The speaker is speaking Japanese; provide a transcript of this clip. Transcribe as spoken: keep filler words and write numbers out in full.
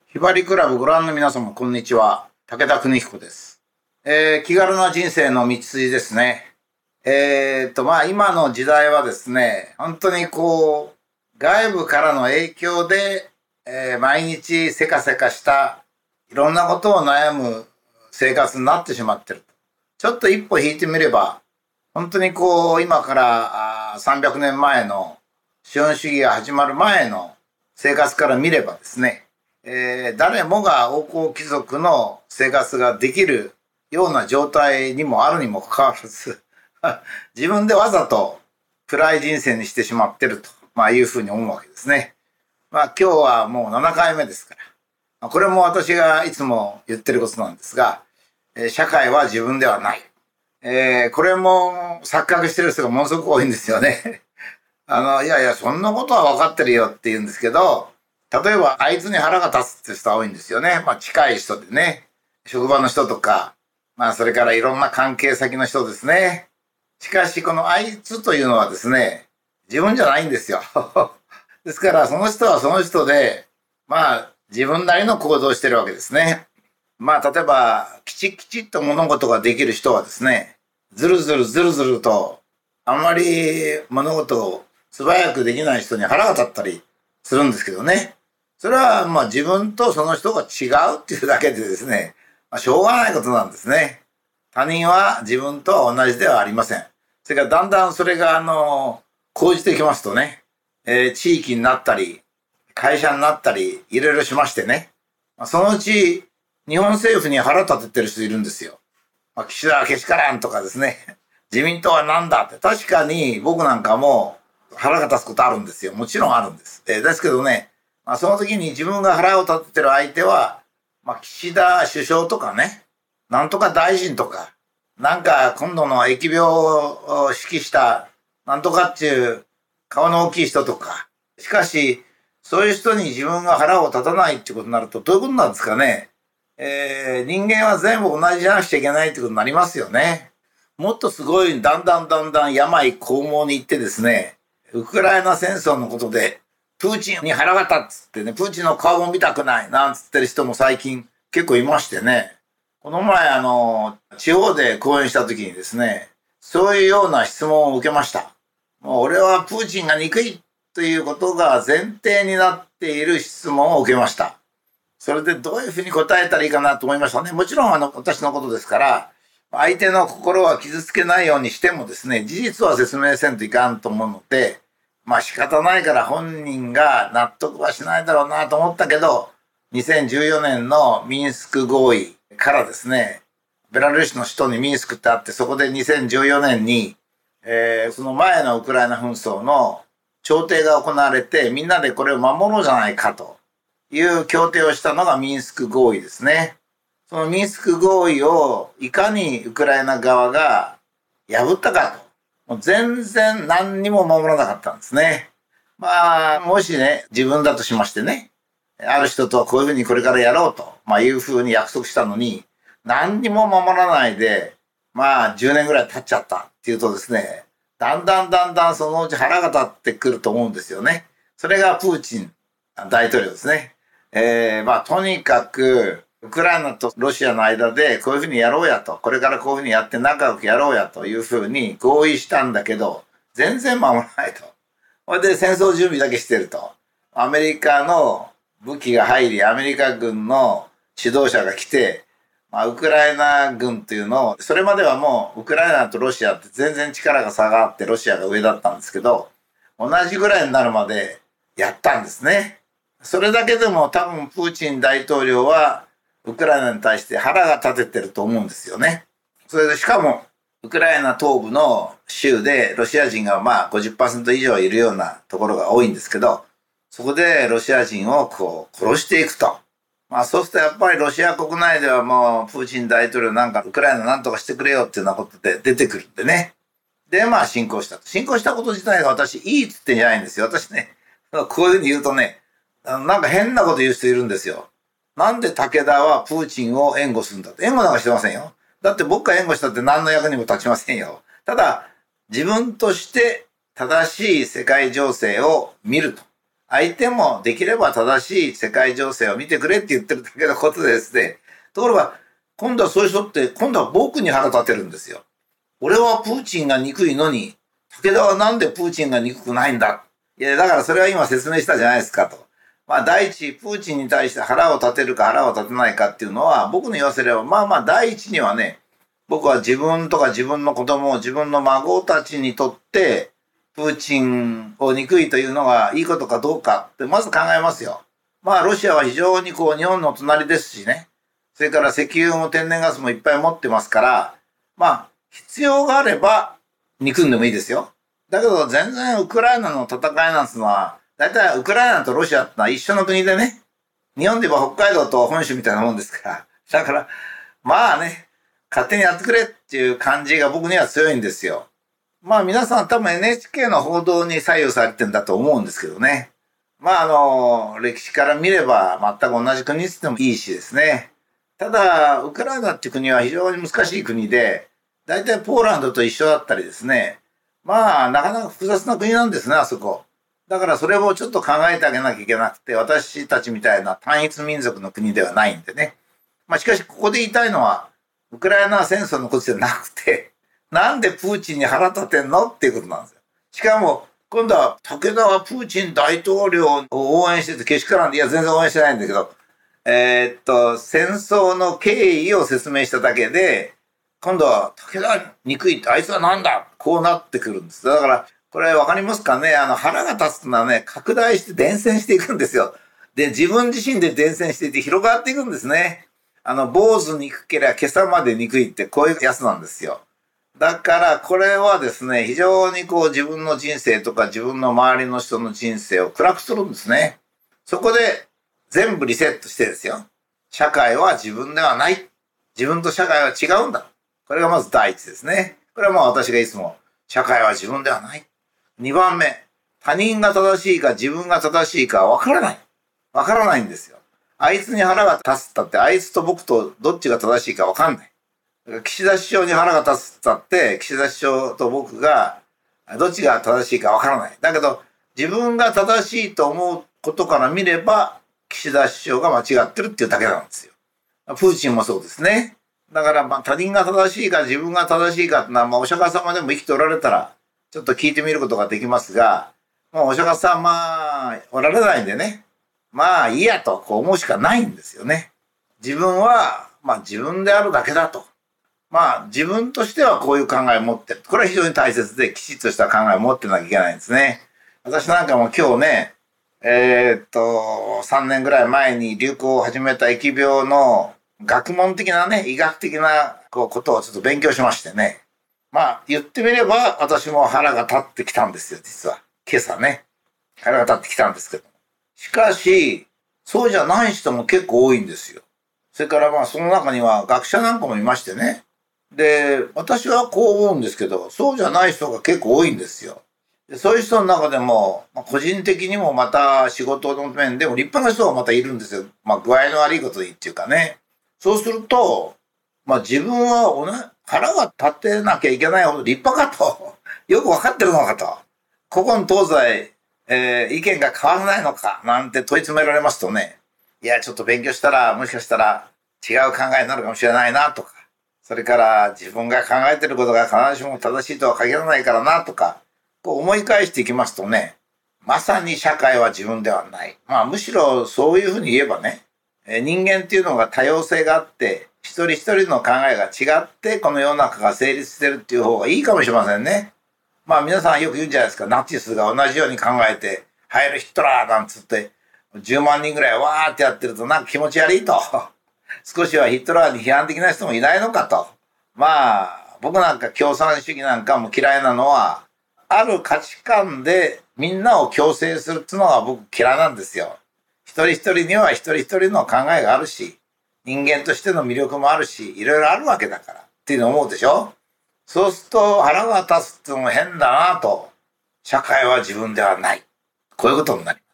ひばりクラブご覧の皆様、こんにちは。武田邦彦です。えー、気軽な人生の道筋ですね。えーと、まあ今の時代はですね、本当にこう、外部からの影響で、えー毎日せかせかしたいろんなことを悩む生活になってしまってる。ちょっと一歩引いてみれば、本当にこう、今からあーさんびゃくねんまえの資本主義が始まる前の生活から見ればですね、えー誰もが王侯貴族の生活ができるような状態にもあるにもかかわらず、自分でわざと暗い人生にしてしまってると、まあ、いうふうに思うわけですね。まあ今日はもうななかいめですから。これも私がいつも言ってることなんですが、えー社会は自分ではない。えーこれも錯覚してる人がものすごく多いんですよね。あの、いやいや、そんなことは分かってるよって言うんですけど、例えば、あいつに腹が立つって人は多いんですよね。まあ、近い人でね。職場の人とか、まあ、それからいろんな関係先の人ですね。しかし、このあいつというのはですね、自分じゃないんですよ。ですから、その人はその人で、まあ、自分なりの行動をしてるわけですね。まあ、例えば、きちきちっと物事ができる人はですね、ずるずるずるずると、あんまり物事を素早くできない人に腹が立ったりするんですけどね。それはまあ自分とその人が違うっていうだけでですね、まあ、しょうがないことなんですね。他人は自分とは同じではありません。それからだんだんそれがあの、講じてきますとね、えー地域になったり、会社になったり、いろいろしましてね。まあそのうち日本政府に腹立ててる人いるんですよ。まあ、岸田はけしからんとかですね。自民党はなんだって。確かに僕なんかも腹が立つことあるんですよ。もちろんあるんです。えーですけどね、まあ、その時に自分が腹を立ててる相手は、まあ、岸田首相とかね、なんとか大臣とか、なんか今度の疫病を指揮したなんとかっていう顔の大きい人とか。しかし、そういう人に自分が腹を立たないってことになるとどういうことなんですかね。えー人間は全部同じじゃなくちゃいけないってことになりますよね。もっとすごい、だんだんだんだん病攻耗に行ってですね、ウクライナ戦争のことで、プーチンに腹が立つってね、プーチンの顔も見たくないなんつってる人も最近結構いましてね。この前あの、地方で講演した時にですね、そういうような質問を受けました。もう俺はプーチンが憎いということが前提になっている質問を受けました。それでどういうふうに答えたらいいかなと思いましたね。もちろんあの、私のことですから、相手の心は傷つけないようにしてもですね、事実は説明せんといかんと思うので、まあ仕方ないから本人が納得はしないだろうなと思ったけど、にせんじゅうよねんのミンスク合意からですね、ベラルーシの首都にミンスクってあって、そこでにせんじゅうよねんに、えーその前のウクライナ紛争の調停が行われて、みんなでこれを守ろうじゃないかという協定をしたのがミンスク合意ですね。そのミンスク合意をいかにウクライナ側が破ったかと。もう全然何にも守らなかったんですね。まあ、もしね、自分だとしましてね、ある人とはこういうふうにこれからやろうと、まあいうふうに約束したのに、何にも守らないで、まあじゅうねんぐらい経っちゃったっていうとですね、だんだんだんだんそのうち腹が立ってくると思うんですよね。それがプーチン大統領ですね。えー、まあとにかく、ウクライナとロシアの間でこういうふうにやろうやと、これからこういうふうにやって仲良くやろうやというふうに合意したんだけど、全然守らないと。それで戦争準備だけしてると。アメリカの武器が入り、アメリカ軍の指導者が来て、まあ、ウクライナ軍というのを、それまではもうウクライナとロシアって全然力が差があってロシアが上だったんですけど、同じぐらいになるまでやったんですね。それだけでも多分プーチン大統領はウクライナに対して腹が立ててると思うんですよね。それでしかもウクライナ東部の州でロシア人がまあ ごじゅっパーセント 以上いるようなところが多いんですけど、そこでロシア人をこう殺していくと。まあそうするとやっぱりロシア国内ではもうプーチン大統領なんかウクライナなんとかしてくれよっていうようなことで出てくるんでね。でまあ侵攻したと。侵攻したこと自体が私いいっつってんじゃないんですよ。私ね、こういうふうに言うとね、なんか変なこと言う人いるんですよ。なんで武田はプーチンを援護するんだって。援護なんかしてませんよ。だって僕が援護したって何の役にも立ちませんよ。ただ、自分として正しい世界情勢を見ると。 相手もできれば正しい世界情勢を見てくれって言ってるだけのことでですね。ところが、今度はそういう人って、今度は僕に腹立てるんですよ。俺はプーチンが憎いのに、武田はなんでプーチンが憎くないんだ。いや、だからそれは今説明したじゃないですかと。まあ、第一、プーチンに対して腹を立てるか腹を立てないかっていうのは、僕に言わせれば、まあまあ、第一にはね、僕は自分とか自分の子供、自分の孫たちにとって、プーチンを憎いというのがいいことかどうかってまず考えますよ。まあロシアは非常にこう日本の隣ですしね。それから石油も天然ガスもいっぱい持ってますから、まあ必要があれば憎んでもいいですよ。だけど全然ウクライナの戦いなんてのは、だいたいウクライナとロシアってのは一緒の国でね。日本で言えば北海道と本州みたいなもんですから。だからまあね、勝手にやってくれっていう感じが僕には強いんですよ。まあ皆さん多分 エヌエイチケー の報道に左右されてんだと思うんですけどね。まああの、歴史から見れば全く同じ国って言ってもいいしですね。ただ、ウクライナっていう国は非常に難しい国で、大体ポーランドと一緒だったりですね。まあなかなか複雑な国なんですね、あそこ。だからそれをちょっと考えてあげなきゃいけなくて、私たちみたいな単一民族の国ではないんでね。まあしかしここで言いたいのは、ウクライナ戦争のことじゃなくて、なんでプーチンに腹立てんのっていうことなんですよ。しかも、今度は武田はプーチン大統領を応援しててけしからんで、いや全然応援してないんだけど、えー、っと、戦争の経緯を説明しただけで、今度は武田憎いってあいつはなんだこうなってくるんです。だから、これわかりますかね、あの腹が立つのはね、拡大して伝染していくんですよ。で、自分自身で伝染していって広がっていくんですね。あの、坊主憎ければ今朝まで憎いってこういうやつなんですよ。だからこれはですね、非常にこう自分の人生とか自分の周りの人の人生を暗くするんですね。そこで全部リセットしてですよ。社会は自分ではない。自分と社会は違うんだ。これがまず第一ですね。これはまあ私がいつも、社会は自分ではない。にばんめ、他人が正しいか自分が正しいかわからない。わからないんですよ。あいつに腹が立つったって、あいつと僕とどっちが正しいかわかんない。岸田首相に腹が立つったって、岸田首相と僕がどっちが正しいかわからない。だけど、自分が正しいと思うことから見れば、岸田首相が間違ってるっていうだけなんですよ。プーチンもそうですね。だから、まあ、他人が正しいか自分が正しいかってのは、まあ、お釈迦様でも生きておられたら、ちょっと聞いてみることができますが、まあ、お釈迦様、おられないんでね。まあ、いいやと、こう思うしかないんですよね。自分は、まあ、自分であるだけだと。まあ、自分としてはこういう考えを持ってる。これは非常に大切で、きちっとした考えを持ってなきゃいけないんですね。私なんかも今日ね、えー、っと、さんねんぐらい前に流行を始めた疫病の学問的なね、医学的なこうことをちょっと勉強しましてね。まあ、言ってみれば、私も腹が立ってきたんですよ、実は。今朝ね。腹が立ってきたんですけど。しかし、そうじゃない人も結構多いんですよ。それからまあ、その中には学者なんかもいましてね。で、私はこう思うんですけど、そうじゃない人が結構多いんですよ。でそういう人の中でも、まあ、個人的にもまた仕事の面でも立派な人がまたいるんですよ。まあ、具合の悪いことにっていうかね。そうすると、まあ自分はおな腹が立てなきゃいけないほど立派かと。よくわかってるのかと。古今東西、えー、意見が変わらないのかなんて問い詰められますとね。いや、ちょっと勉強したら、もしかしたら違う考えになるかもしれないなとか。それから自分が考えてることが必ずしも正しいとは限らないからなとか。こう思い返していきますとね。まさに社会は自分ではない。まあむしろそういうふうに言えばね。人間っていうのが多様性があって、一人一人の考えが違って、この世の中が成立してるっていう方がいいかもしれませんね。まあ皆さんよく言うんじゃないですか。ナチスが同じように考えて、ハイル・ヒットラーなんつって、じゅうまんにんぐらいわーってやってるとなんか気持ち悪いと。少しはヒットラーに批判的な人もいないのかと。まあ、僕なんか共産主義なんかも嫌いなのは、ある価値観でみんなを強制するっていうのが僕嫌いなんですよ。一人一人には一人一人の考えがあるし、人間としての魅力もあるし、いろいろあるわけだからっていうのを思うでしょ。そうすると腹が立つっていうのも変だなと。社会は自分ではない。こういうことになります。